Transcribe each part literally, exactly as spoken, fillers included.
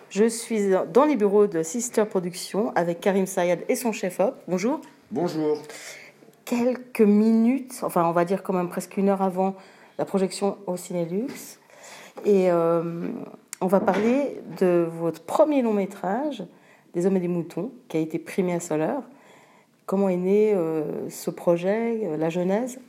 Je suis dans les bureaux de Sister Productions avec Karim Sayed et son chef-op. Bonjour. Bonjour. Quelques minutes, enfin on va dire quand même presque une heure avant la projection au Cinélux. Et euh, on va parler de votre premier long métrage, Des hommes et des moutons, qui a été primé à Soleure. Comment est né euh, ce projet, la genèse?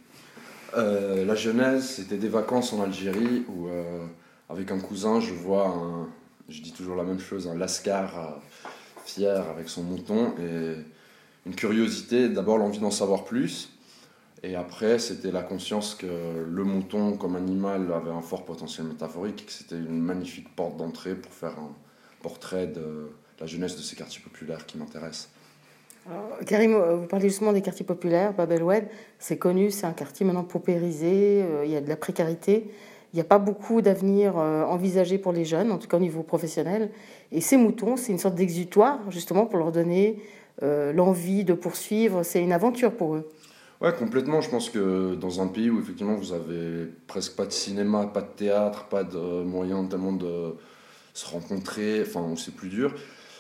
euh, La genèse, c'était des vacances en Algérie où, euh, avec un cousin, je vois un, je dis toujours la même chose, un lascar euh, fier avec son mouton et une curiosité, d'abord l'envie d'en savoir plus. Et après, c'était la conscience que le mouton, comme animal, avait un fort potentiel métaphorique et que c'était une magnifique porte d'entrée pour faire un portrait de la jeunesse de ces quartiers populaires qui m'intéressent. Alors, Karim, vous parlez justement des quartiers populaires. Bab el Oued, c'est connu, c'est un quartier maintenant paupérisé, euh, il y a de la précarité, il n'y a pas beaucoup d'avenir euh, envisagé pour les jeunes, en tout cas au niveau professionnel. Et ces moutons, c'est une sorte d'exutoire, justement, pour leur donner euh, l'envie de poursuivre. C'est une aventure pour eux. Ouais, complètement. Je pense que dans un pays où effectivement vous avez presque pas de cinéma, pas de théâtre, pas de moyens tellement de se rencontrer, enfin où c'est plus dur,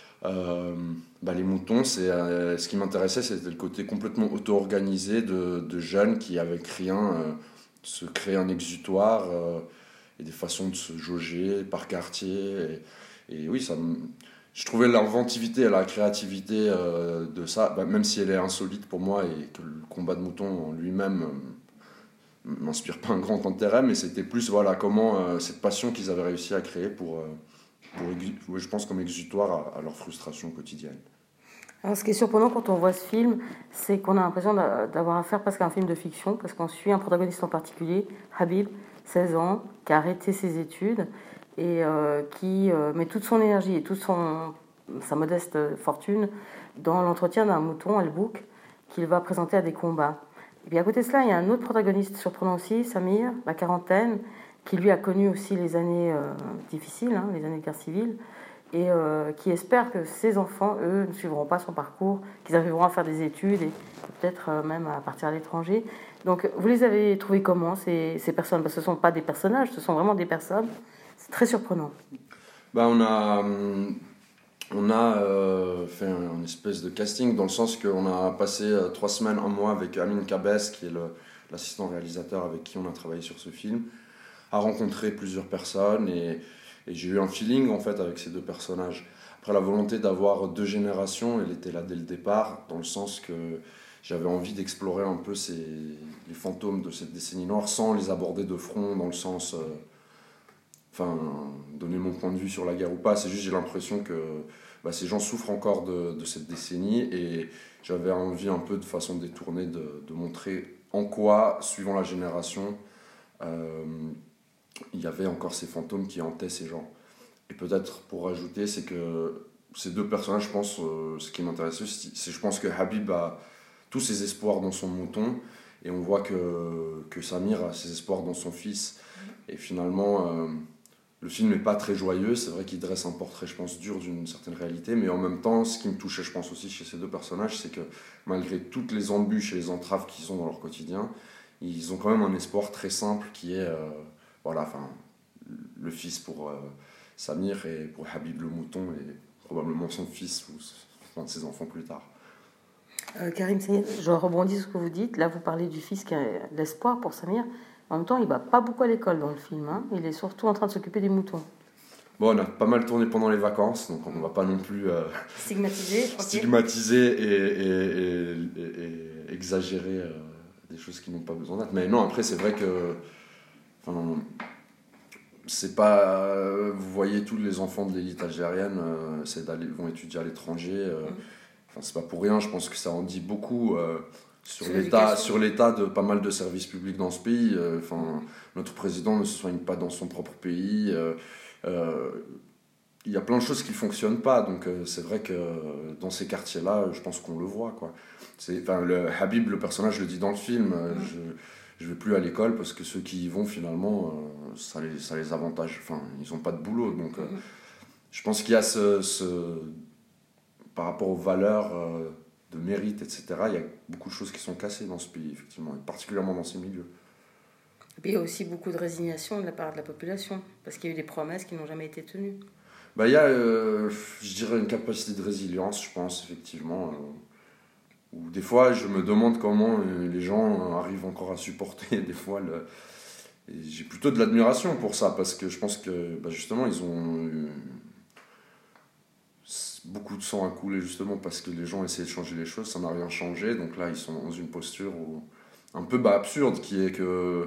euh, bah, les moutons, c'est, euh, ce qui m'intéressait, c'était le côté complètement auto-organisé de, de jeunes qui, avec rien, euh, se créent un exutoire euh, et des façons de se jauger par quartier. Et, et oui, ça me- je trouvais l'inventivité et la créativité euh, de ça, bah, même si elle est insolite pour moi et que le combat de moutons en lui-même euh, m'inspire pas un grand intérêt, mais c'était plus voilà, comment euh, cette passion qu'ils avaient réussi à créer pour, euh, pour exu- ouais, je pense, comme exutoire à, à leur frustration quotidienne. Alors, ce qui est surprenant quand on voit ce film, c'est qu'on a l'impression d'a- d'avoir affaire presque à un film de fiction, parce qu'on suit un protagoniste en particulier, Habib, seize ans, qui a arrêté ses études et euh, qui euh, met toute son énergie et toute son, sa modeste fortune dans l'entretien d'un mouton, Al-Bouk, qu'il va présenter à des combats. Et puis à côté de cela, il y a un autre protagoniste surprenant aussi, Samir, la quarantaine, qui lui a connu aussi les années euh, difficiles, hein, les années de guerre civile, et euh, qui espère que ses enfants, eux, ne suivront pas son parcours, qu'ils arriveront à faire des études et peut-être euh, même à partir à l'étranger. Donc, vous les avez trouvés comment, ces, ces personnes? Parce que ce ne sont pas des personnages, ce sont vraiment des personnes. C'est très surprenant. Bah, on a, hum, on a euh, fait un, une espèce de casting dans le sens qu'on a passé euh, trois semaines, un mois avec Amine Kabes, qui est le- l'assistant réalisateur avec qui on a travaillé sur ce film, à rencontrer plusieurs personnes et, et j'ai eu un feeling en fait avec ces deux personnages. Après, la volonté d'avoir deux générations, elle était là dès le départ, dans le sens que j'avais envie d'explorer un peu ces, les fantômes de cette décennie noire sans les aborder de front dans le sens... euh, enfin, donner mon point de vue sur la guerre ou pas, c'est juste j'ai l'impression que bah, ces gens souffrent encore de, de cette décennie et j'avais envie un peu de façon détournée de, de montrer en quoi, suivant la génération, euh, il y avait encore ces fantômes qui hantaient ces gens. Et peut-être pour rajouter, c'est que ces deux personnages, je pense, euh, ce qui m'intéressait, c'est je pense que Habib a tous ses espoirs dans son mouton et on voit que, que Samir a ses espoirs dans son fils. Et finalement, euh, le film n'est pas très joyeux, c'est vrai qu'il dresse un portrait, je pense, dur d'une certaine réalité, mais en même temps, ce qui me touchait, je pense, aussi chez ces deux personnages, c'est que malgré toutes les embûches et les entraves qu'ils ont dans leur quotidien, ils ont quand même un espoir très simple qui est, euh, voilà, enfin, le fils pour euh, Samir et pour Habib le mouton, et probablement son fils ou un de ses enfants plus tard. Euh, Karim Sayed, je rebondis sur ce que vous dites. Là, vous parlez du fils qui a l'espoir pour Samir. En même temps, il ne va pas beaucoup à l'école dans le film. Hein. Il est surtout en train de s'occuper des moutons. Bon, on a pas mal tourné pendant les vacances, donc on ne va pas non plus euh, Stigmatisé. stigmatiser et, et, et, et, et exagérer euh, des choses qui n'ont pas besoin d'être. Mais non, après, c'est vrai que... Enfin, c'est pas... euh, vous voyez, tous les enfants de l'élite algérienne euh, c'est d'aller, vont étudier à l'étranger. Euh, enfin, c'est pas pour rien, je pense que ça en dit beaucoup euh, sur, Sur l'état, l'éducation. sur l'état de pas mal de services publics dans ce pays. Euh, enfin, notre président ne se soigne pas dans son propre pays. Euh, euh, il y a plein de choses qui ne fonctionnent pas, donc euh, c'est vrai que euh, dans ces quartiers-là, je pense qu'on le voit, quoi. C'est, enfin, le Habib, le personnage, le dit dans le film, euh, Mm. je ne vais plus à l'école parce que ceux qui y vont, finalement, euh, ça, les, ça les avantage. Enfin, ils n'ont pas de boulot, donc euh, Mm. je pense qu'il y a ce... ce par rapport aux valeurs euh, de mérite, et cetera, il y a beaucoup de choses qui sont cassées dans ce pays, effectivement, et particulièrement dans ces milieux. Et puis, il y a aussi beaucoup de résignation de la part de la population, parce qu'il y a eu des promesses qui n'ont jamais été tenues. Bah, il y a, euh, je dirais, une capacité de résilience, je pense, effectivement. Euh, où des fois, je me demande comment euh, les gens arrivent encore à supporter des fois le... Et j'ai plutôt de l'admiration pour ça, parce que je pense que, bah, justement, ils ont eu beaucoup de sang à couler, justement, parce que les gens essaient de changer les choses, ça n'a rien changé. Donc là, ils sont dans une posture où, un peu bah, absurde, qui est que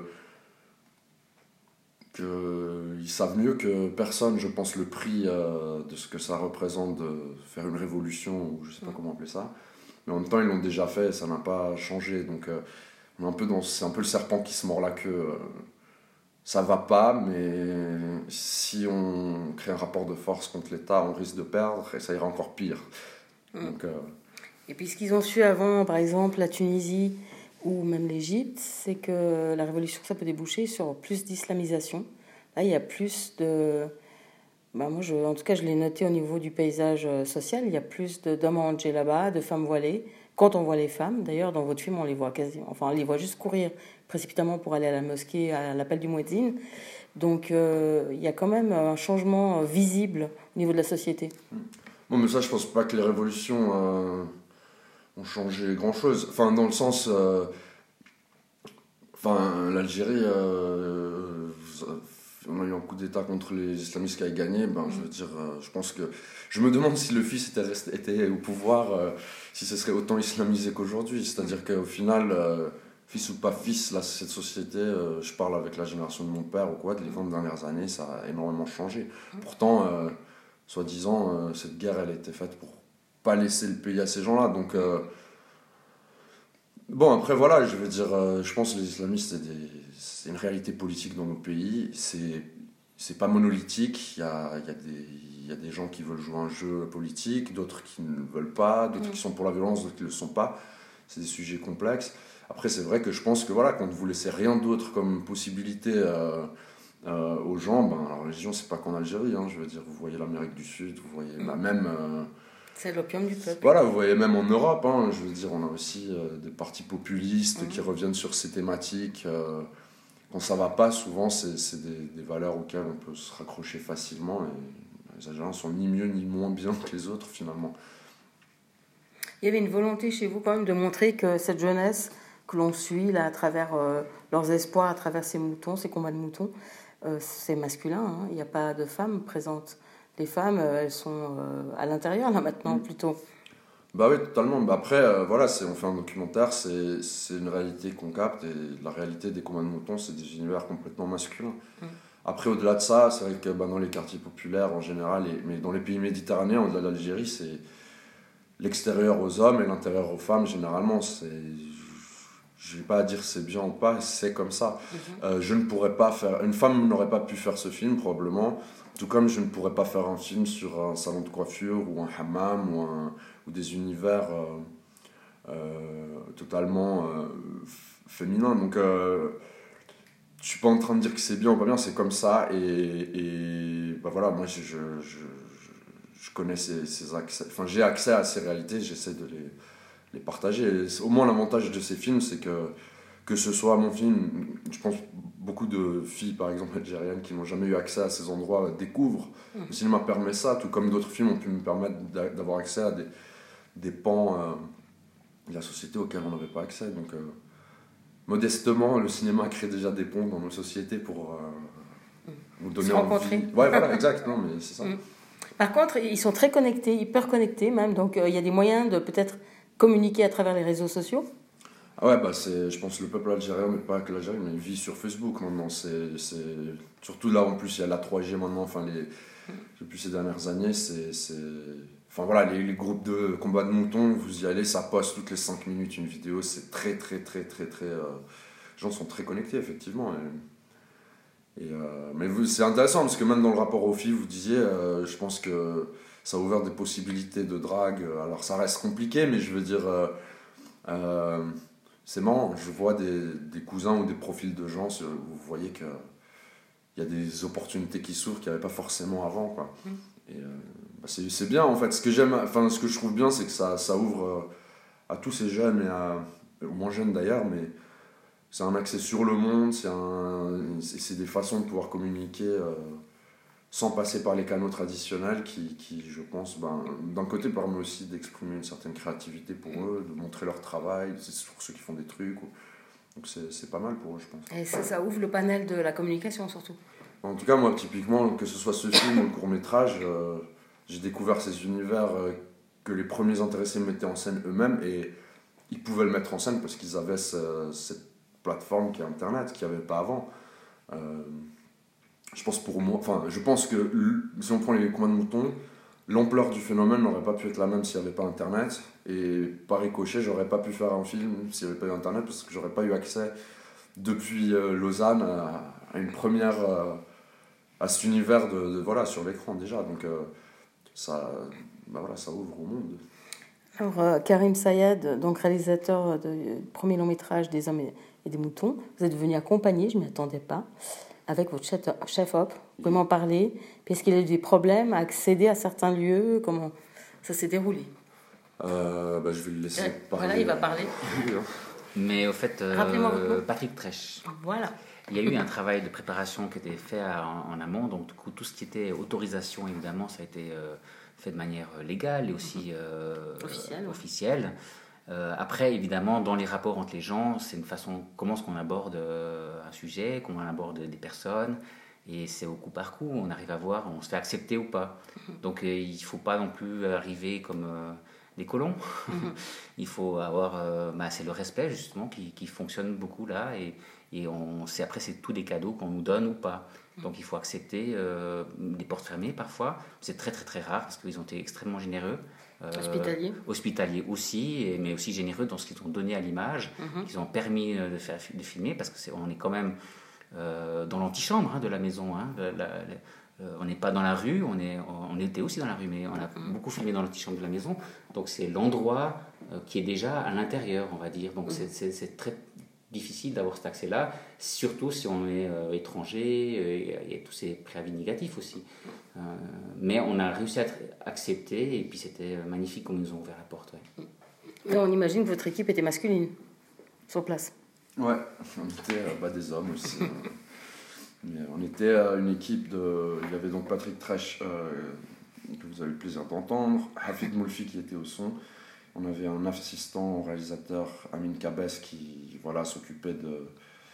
qu'ils savent mieux que personne, je pense, le prix euh, de ce que ça représente de faire une révolution, ou je sais pas comment appeler ça. Mais en même temps, ils l'ont déjà fait, ça n'a pas changé. Donc, euh, on est un peu dans, c'est un peu le serpent qui se mord la queue. Euh, ça va pas, mais si on crée un rapport de force contre l'État, on risque de perdre, et ça ira encore pire. Mm. Donc, euh, Et puis ce qu'ils ont su avant, par exemple, la Tunisie ou même l'Égypte, c'est que la révolution, ça peut déboucher sur plus d'islamisation. Là, il y a plus de... Bah moi, je, en tout cas, je l'ai noté au niveau du paysage euh, social. Il y a plus de, d'hommes en djellaba, de femmes voilées. Quand on voit les femmes, d'ailleurs, dans votre film, on les voit quasi... Enfin, on les voit juste courir précipitamment pour aller à la mosquée à l'appel du muezzin. Donc, euh, il y a quand même un changement euh, visible au niveau de la société. bon, mais ça, je pense pas que les révolutions euh, ont changé grand-chose. Enfin, dans le sens... euh, Enfin, l'Algérie, euh, on a eu un coup d'État contre les islamistes qui a gagné. Ben, je veux dire, euh, je pense que je me demande si le fils était, resté, était au pouvoir, euh, si ce serait autant islamisé qu'aujourd'hui. C'est-à-dire qu'au final, euh, fils ou pas fils, là, cette société, euh, je parle avec la génération de mon père ou quoi, de les vingt dernières années, ça a énormément changé. Pourtant, euh, soi-disant, euh, cette guerre, elle était faite pour pas laisser le pays à ces gens-là. Donc, euh, bon, après, voilà, je veux dire, euh, je pense que les islamistes, c'est, des, c'est une réalité politique dans nos pays. C'est, c'est pas monolithique. Il y a, il y, a des, il y a des gens qui veulent jouer un jeu politique, d'autres qui ne veulent pas, d'autres qui sont pour la violence, d'autres qui ne le sont pas. C'est des sujets complexes. Après, c'est vrai que je pense que voilà, quand vous laissez rien d'autre comme possibilité euh, euh, aux gens, ben, la religion, c'est pas qu'en Algérie. Hein, je veux dire, vous voyez l'Amérique du Sud, vous voyez bah, même. Euh, C'est l'opium du peuple. Voilà, vous voyez même en Europe, hein, je veux dire, on a aussi euh, des partis populistes mmh. qui reviennent sur ces thématiques. Euh, quand ça va pas, souvent, c'est, c'est des, des valeurs auxquelles on peut se raccrocher facilement. Et les Algériens sont ni mieux ni moins bien que les autres, finalement. Il y avait une volonté chez vous, quand même, de montrer que cette jeunesse que l'on suit, là, à travers euh, leurs espoirs, à travers ces moutons, ces combats de moutons, euh, c'est masculin, hein, il n'y a pas de femmes présentes. Les femmes, elles sont à l'intérieur, là, maintenant, plutôt. Bah oui, totalement. Bah après, euh, voilà, c'est, on fait un documentaire, c'est, c'est une réalité qu'on capte, et la réalité des combats de moutons, c'est des univers complètement masculins. Mm. Après, au-delà de ça, c'est vrai que bah, dans les quartiers populaires, en général, et, mais dans les pays méditerranéens, au-delà de l'Algérie, c'est l'extérieur aux hommes et l'intérieur aux femmes, généralement. C'est, je vais pas à dire c'est bien ou pas, c'est comme ça. Mm-hmm. Euh, je ne pourrais pas faire... Une femme n'aurait pas pu faire ce film, probablement. Tout comme je ne pourrais pas faire un film sur un salon de coiffure ou un hammam ou, un, ou des univers euh, euh, totalement euh, féminins. Donc, euh, je ne suis pas en train de dire que c'est bien ou pas bien, c'est comme ça. Et, et bah voilà, moi, je, je, je, je connais ces, ces accès. Enfin, j'ai accès à ces réalités, j'essaie de les, les partager. Et au moins, l'avantage de ces films, c'est que que ce soit mon film, je pense beaucoup de filles par exemple algériennes qui n'ont jamais eu accès à ces endroits découvrent. Mmh. Le cinéma permet ça, tout comme d'autres films ont pu me permettre d'avoir accès à des, des pans euh, de la société auxquels on n'avait pas accès. Donc euh, modestement, le cinéma crée déjà des ponts dans nos sociétés pour euh, nous donner se rencontrer. envie. Ouais, voilà, exact, non, mais c'est ça. Mmh. Par contre, ils sont très connectés, hyper connectés même, donc il euh, y a des moyens de peut-être communiquer à travers les réseaux sociaux. Ah ouais, bah c'est, je pense que le peuple algérien, mais pas que l'Algérie, mais il vit sur Facebook maintenant. C'est, c'est, surtout là, en plus, il y a la trois G maintenant, enfin, les, depuis ces dernières années, c'est, c'est, enfin voilà, les, les groupes de combat de moutons, vous y allez, ça poste toutes les cinq minutes une vidéo, c'est très, très, très, très, très... Euh, les gens sont très connectés, effectivement. Et, et, euh, mais vous, c'est intéressant, parce que même dans le rapport aux filles, vous disiez, euh, je pense que ça a ouvert des possibilités de drague. Alors, ça reste compliqué, mais je veux dire... Euh, euh, c'est marrant, je vois des, des cousins ou des profils de gens, vous voyez qu'il y a des opportunités qui s'ouvrent qu'il n'y avait pas forcément avant, quoi. Mmh. Et euh, bah c'est, c'est bien, en fait. Ce que j'aime, enfin, ce que je trouve bien, c'est que ça, ça ouvre euh, à tous ces jeunes, et à, aux moins jeunes d'ailleurs, mais c'est un accès sur le monde, c'est, un, c'est, c'est des façons de pouvoir communiquer euh, sans passer par les canaux traditionnels qui, qui je pense, ben, d'un côté permet aussi d'exprimer une certaine créativité pour eux, de montrer leur travail, c'est pour ceux qui font des trucs. Ou... Donc c'est, c'est pas mal pour eux, je pense. Et ça, ça ouvre le panel de la communication surtout. En tout cas, moi, typiquement, que ce soit ce film ou le court-métrage, euh, j'ai découvert ces univers euh, que les premiers intéressés mettaient en scène eux-mêmes et ils pouvaient le mettre en scène parce qu'ils avaient ce, cette plateforme qui est Internet, qu'il n'y avait pas avant. Euh, je pense pour moi, enfin, je pense que si on prend les combats de moutons, l'ampleur du phénomène n'aurait pas pu être la même s'il n'y avait pas Internet. Et par ricochet, j'aurais pas pu faire un film s'il n'y avait pas eu Internet parce que j'aurais pas eu accès depuis euh, Lausanne à, à une première. Euh, à cet univers de, de voilà sur l'écran déjà, donc euh, ça bah voilà, ça ouvre au monde. Alors euh, Karim Sayed, donc réalisateur du premier long métrage des hommes et, et des moutons, vous êtes venu accompagner, je m'y attendais pas, avec votre chef, chef op. Vous pouvez m'en parler? Puis est-ce qu'il a eu des problèmes à accéder à certains lieux? Comment ça s'est déroulé? euh, bah, je vais le laisser euh, parler. Voilà, il va parler. Mais au fait, euh, rappelez-moi votre nom. Patrick Trèche. Voilà. Il y a eu un travail de préparation qui était fait en, en amont, donc du coup, tout ce qui était autorisation, évidemment, ça a été euh, fait de manière légale et aussi euh, officielle. officielle. Euh, après, évidemment, dans les rapports entre les gens, c'est une façon, comment est-ce qu'on aborde euh, un sujet, comment on aborde des personnes, et c'est au coup par coup, on arrive à voir, on se fait accepter ou pas. Donc euh, il ne faut pas non plus arriver comme euh, des colons. Il faut avoir, euh, bah, c'est le respect justement qui, qui fonctionne beaucoup là, et Et on, c'est, après, c'est tous des cadeaux qu'on nous donne ou pas. Donc il faut accepter euh, des portes fermées parfois. C'est très très très rare parce qu'ils ont été extrêmement généreux. Euh, hospitaliers. Hospitaliers aussi, et, mais aussi généreux dans ce qu'ils ont donné à l'image, mm-hmm. qu'ils ont permis de, faire, de filmer, parce qu'on est quand même euh, dans l'antichambre hein, de la maison. Hein, la, la, la, euh, on n'est pas dans la rue, on, est, on était aussi dans la rue, mais on a mm-hmm. beaucoup filmé dans l'antichambre de la maison. Donc c'est l'endroit euh, qui est déjà à l'intérieur, on va dire. Donc mm-hmm. c'est, c'est, c'est très difficile d'avoir cet accès-là, surtout si on est euh, étranger, il y a tous ces préavis négatifs aussi. Euh, mais on a réussi à être accepté, et puis c'était magnifique comme ils nous ont ouvert la porte. Ouais. Et on imagine que votre équipe était masculine, sur place. Ouais, on était euh, bah, des hommes aussi. euh, mais on était euh, une équipe de... Il y avait donc Patrick Trèche, euh, que vous avez eu le plaisir d'entendre, Hafid Moulfi qui était au son. On avait un assistant réalisateur, Amin Kabes, qui voilà, s'occupait de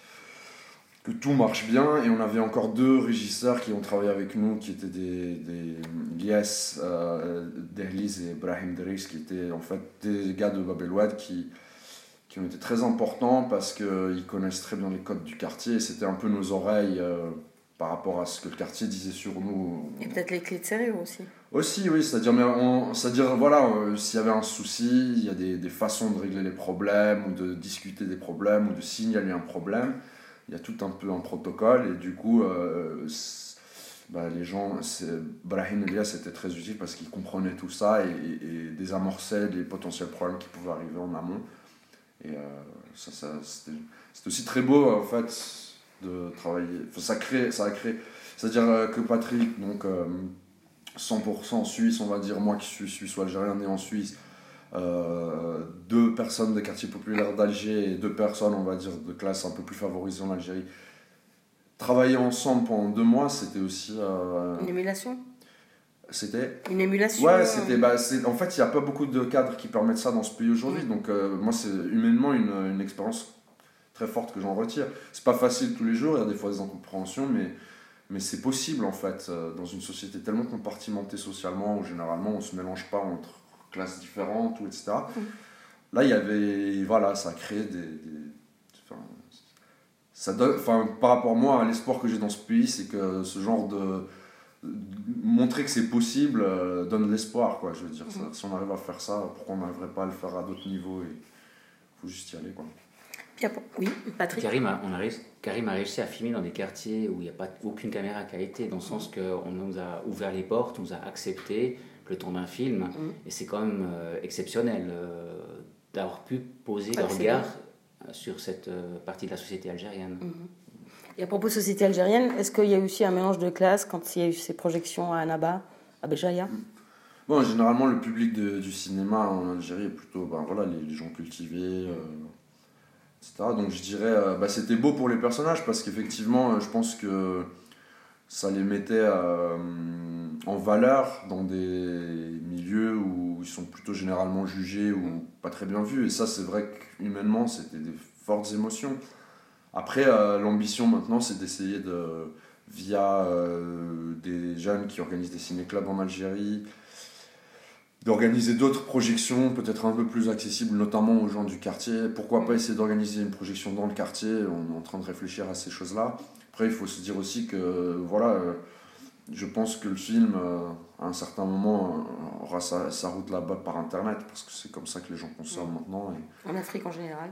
que tout marche bien. Et on avait encore deux régisseurs qui ont travaillé avec nous, qui étaient des, des Lies euh, Dehliz et Brahim Deris, qui étaient en fait des gars de Bab el Oued qui, qui ont été très importants parce qu'ils connaissent très bien les codes du quartier. Et c'était un peu nos oreilles euh, par rapport à ce que le quartier disait sur nous. Et peut-être les clés de sérieux aussi. Aussi, oui, c'est-à-dire, mais on, c'est-à-dire voilà, euh, s'il y avait un souci, il y a des, des façons de régler les problèmes, ou de discuter des problèmes, ou de signaler un problème. Il y a tout un peu un protocole, et du coup, euh, bah, les gens, c'est, Brahim Elias était très utile parce qu'il comprenait tout ça et, et, et désamorçait les potentiels problèmes qui pouvaient arriver en amont. Et euh, ça, ça, c'était, c'était aussi très beau, en fait, de travailler. Enfin, ça, crée, ça a créé. C'est-à-dire que Patrick, donc. Euh, cent pour cent suisse, on va dire, moi qui suis suisse-algérien né en Suisse, euh, deux personnes des quartiers populaires d'Alger et deux personnes, on va dire, de classe un peu plus favorisée en Algérie. Travailler ensemble pendant deux mois, c'était aussi... Euh, une émulation C'était... Une émulation Ouais, c'était... Bah, c'est, en fait, il n'y a pas beaucoup de cadres qui permettent ça dans ce pays aujourd'hui, mmh. donc euh, moi, c'est humainement une, une expérience très forte que j'en retire. C'est pas facile tous les jours, il y a des fois des incompréhensions, mais... Mais c'est possible en fait, euh, dans une société tellement compartimentée socialement, où généralement on ne se mélange pas entre classes différentes, ou et cetera. Mmh. Là, il y avait, voilà, ça a créé des... des enfin, ça donne, enfin, par rapport à moi, à l'espoir que j'ai dans ce pays, c'est que ce genre de... de montrer que c'est possible euh, donne de l'espoir, quoi, je veux dire. Mmh. Ça, si on arrive à faire ça, pourquoi on n'arriverait pas à le faire à d'autres niveaux? Il faut juste y aller, quoi. Oui, Patrick. Karim a, on a réussi, Karim a réussi à filmer dans des quartiers où il n'y a pas aucune caméra qui a été, dans le sens qu'on nous a ouvert les portes, on nous a accepté le temps d'un film, mmh. et c'est quand même euh, exceptionnel euh, d'avoir pu poser ah, le regard bien. sur cette euh, partie de la société algérienne. Mmh. Et à propos de société algérienne, est-ce qu'il y a eu aussi un mélange de classes quand il y a eu ces projections à Annaba, à Béjaïa? mmh. Bon, généralement, le public de, du cinéma en Algérie est plutôt ben, voilà, les, les gens cultivés... Euh, et cetera. Donc je dirais, euh, bah, c'était beau pour les personnages parce qu'effectivement, euh, je pense que, ça les mettait euh, en valeur dans des milieux où ils sont plutôt généralement jugés ou pas très bien vus. Et ça, c'est vrai qu'humainement, c'était des fortes émotions. Après, euh, l'ambition maintenant, c'est d'essayer de, via euh, des jeunes qui organisent des ciné-clubs en Algérie, d'organiser d'autres projections, peut-être un peu plus accessibles, notamment aux gens du quartier. Pourquoi pas essayer d'organiser une projection dans le quartier? On est en train de réfléchir à ces choses-là. Après, il faut se dire aussi que, voilà, euh, je pense que le film, euh, à un certain moment, euh, aura sa, sa route là-bas par Internet, parce que c'est comme ça que les gens consomment Ouais. maintenant. Et... En Afrique en général.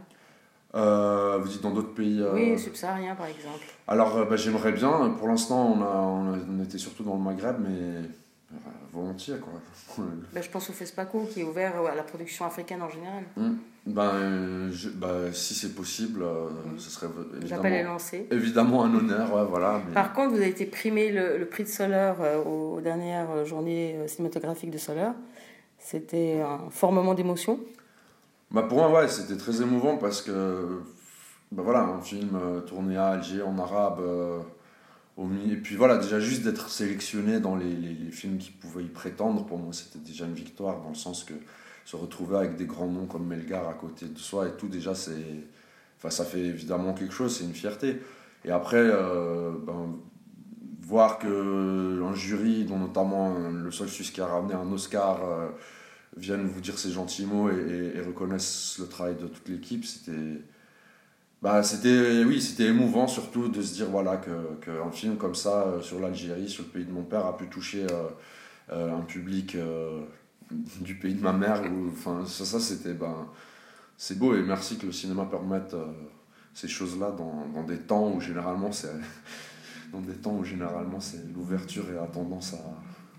Euh, vous dites dans d'autres pays euh... Oui, subsahariens par exemple. Alors, euh, bah, j'aimerais bien. Pour l'instant, on, a, on, a, on était surtout dans le Maghreb, mais euh, volontiers, quoi. Ben, je pense au FESPACO qui est ouvert à la production africaine en général. Mmh. Ben, je, ben, si c'est possible, euh, mmh. ce serait L'appel est lancé. Évidemment un honneur, ouais, voilà. Mais... Par contre, vous avez été primé le, le prix de Soleure euh, aux dernières journées cinématographiques de Soleure. C'était un fort moment d'émotion. Bah pour moi, ouais, c'était très émouvant parce que, bah voilà, un film euh, tourné à Alger, en arabe, euh, au, et puis voilà, déjà juste d'être sélectionné dans les, les, les films qui pouvaient y prétendre, pour moi c'était déjà une victoire, dans le sens que se retrouver avec des grands noms comme Melgar à côté de soi et tout, déjà c'est, enfin ça fait évidemment quelque chose, c'est une fierté. Et après, euh, ben, voir qu'un jury, dont notamment le seul Suisse qui a ramené un Oscar, euh, viennent vous dire ces gentils mots et, et, et reconnaissent le travail de toute l'équipe, c'était, bah, c'était, oui, c'était émouvant surtout de se dire voilà, que, qu'un film comme ça euh, sur l'Algérie, sur le pays de mon père, a pu toucher euh, euh, un public euh, du pays de ma mère. Où, enfin, ça, ça c'était, ben, c'est beau et merci que le cinéma permette euh, ces choses-là dans, dans des temps où généralement c'est, dans des temps où généralement c'est l'ouverture et a tendance à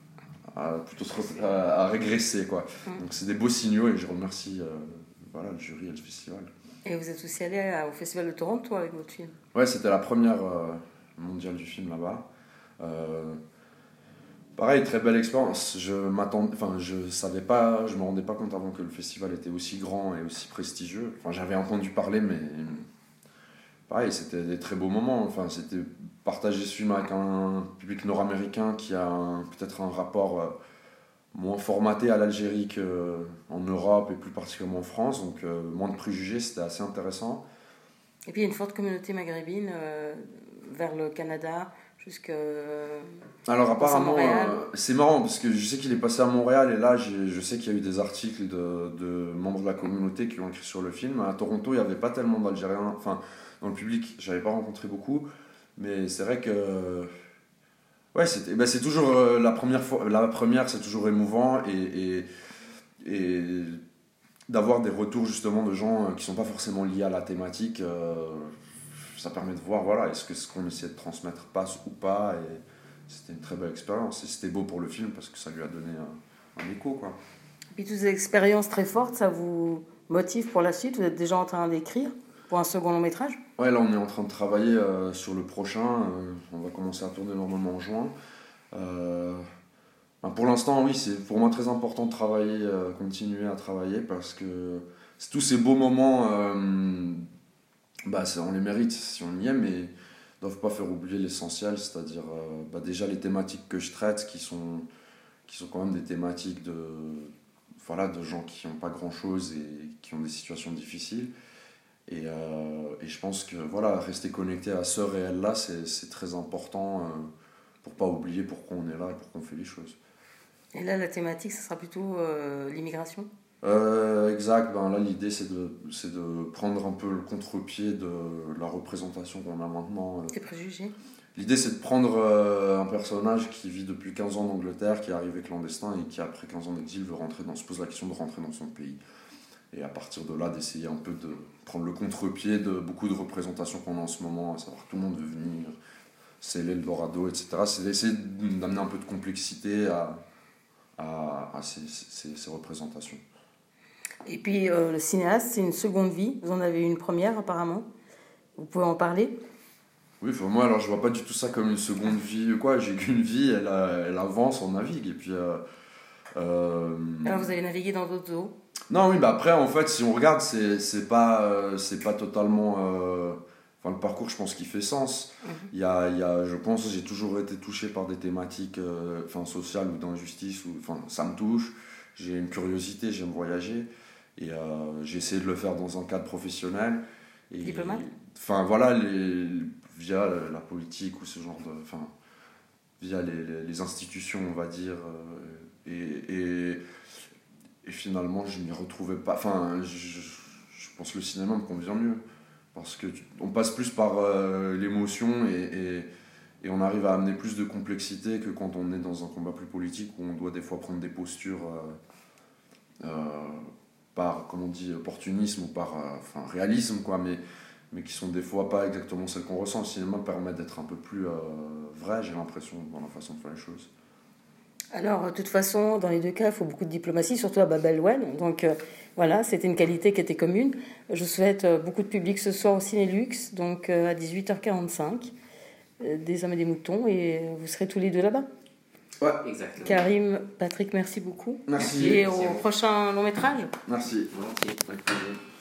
À, plutôt à, à régresser, quoi. Mmh. Donc c'est des beaux signaux et je remercie euh, voilà, le jury et le festival. Et vous êtes aussi allé au Festival de Toronto avec votre film? Ouais, c'était la première euh, mondiale du film là-bas. Euh, pareil, très belle expérience. Je m'attendais, enfin, je savais pas, je me rendais pas compte avant que le festival était aussi grand et aussi prestigieux. Enfin, j'avais entendu parler, mais pareil, c'était des très beaux moments. Enfin, c'était partager ce film avec un public nord-américain qui a un, peut-être un rapport euh, moins formaté à l'Algérie qu'en Europe et plus particulièrement en France. Donc, euh, moins de préjugés, c'était assez intéressant. Et puis, il y a une forte communauté maghrébine euh, vers le Canada, jusqu'à euh, Alors, apparemment, euh, c'est marrant parce que je sais qu'il est passé à Montréal et là, j'ai, je sais qu'il y a eu des articles de, de membres de la communauté qui ont écrit sur le film. À Toronto, il n'y avait pas tellement d'Algériens. Enfin, dans le public, j'avais pas rencontré beaucoup, mais c'est vrai que ouais, c'était, ben c'est toujours euh, la première fois, la première, c'est toujours émouvant et, et, et d'avoir des retours justement de gens qui sont pas forcément liés à la thématique, euh, ça permet de voir voilà, est-ce que ce qu'on essaie de transmettre passe ou pas, et c'était une très belle expérience et c'était beau pour le film parce que ça lui a donné un, un écho, quoi. Et puis toutes ces expériences très fortes, ça vous motive pour la suite? Vous êtes déjà en train d'écrire pour un second long métrage? Ouais, là on est en train de travailler euh, sur le prochain. Euh, on va commencer à tourner normalement en juin. Euh, ben pour l'instant, oui, c'est pour moi très important de travailler, euh, continuer à travailler parce que c'est tous ces beaux moments, euh, bah, on les mérite si on y est, mais ne doivent pas faire oublier l'essentiel, c'est-à-dire euh, bah, déjà les thématiques que je traite qui sont, qui sont quand même des thématiques de, voilà, de gens qui n'ont pas grand-chose et qui ont des situations difficiles. Et, euh, et je pense que voilà, rester connecté à ce réel-là, c'est, c'est très important euh, pour ne pas oublier pourquoi on est là et pourquoi on fait les choses. Et là, la thématique, ce sera plutôt euh, l'immigration? euh, Exact. Ben là, l'idée, c'est de, c'est de prendre un peu le contre-pied de la représentation qu'on a maintenant. Tes préjugés? L'idée, c'est de prendre euh, un personnage qui vit depuis quinze ans en Angleterre, qui est arrivé clandestin et qui, après quinze ans d'exil, veut rentrer dans, se pose la question de rentrer dans son pays. Et à partir de là, d'essayer un peu de prendre le contre-pied de beaucoup de représentations qu'on a en ce moment, à savoir que tout le monde veut venir, c'est l'Eldorado, et cetera. C'est d'essayer d'amener un peu de complexité à, à, à ces, ces, ces représentations. Et puis, euh, le cinéaste, c'est une seconde vie. Vous en avez eu une première, apparemment. Vous pouvez en parler? Oui, enfin, moi, alors, je vois pas du tout ça comme une seconde vie. Quoi. J'ai qu'une vie, elle, elle avance, on navigue. Et puis, euh, euh... alors, vous avez navigué dans d'autres eaux? Non, oui, bah après, en fait, si on regarde, c'est, c'est, pas, euh, c'est pas totalement euh, enfin, le parcours, je pense qu'il fait sens. Mm-hmm. Il y a, il y a, je pense que j'ai toujours été touché par des thématiques euh, enfin, sociales ou d'injustice. Ou, enfin, ça me touche. J'ai une curiosité, j'aime voyager. Et euh, j'ai essayé de le faire dans un cadre professionnel. Et, diplomate. Enfin, voilà, les, via la, la politique ou ce genre de... Enfin, via les, les, les institutions, on va dire. Euh, et, et, et finalement, je m'y retrouvais pas. Enfin, je, je pense que le cinéma me convient mieux. Parce qu'on passe plus par euh, l'émotion et, et, et on arrive à amener plus de complexité que quand on est dans un combat plus politique où on doit des fois prendre des postures euh, euh, par, comme on dit, opportunisme ou par euh, enfin, réalisme, quoi, mais, mais qui sont des fois pas exactement celles qu'on ressent. Le cinéma permet d'être un peu plus euh, vrai, j'ai l'impression, dans la façon de faire les choses. Alors, de toute façon, dans les deux cas, il faut beaucoup de diplomatie, surtout à Bab El Oued. Donc, euh, voilà, c'était une qualité qui était commune. Je souhaite euh, beaucoup de public ce soir au Cinélux, donc euh, à dix-huit heures quarante-cinq, euh, des Hommes et des Moutons, et vous serez tous les deux là-bas. Ouais, exactement. Karim, Patrick, merci beaucoup. Merci. Et merci au prochain long métrage. Merci. Volontiers.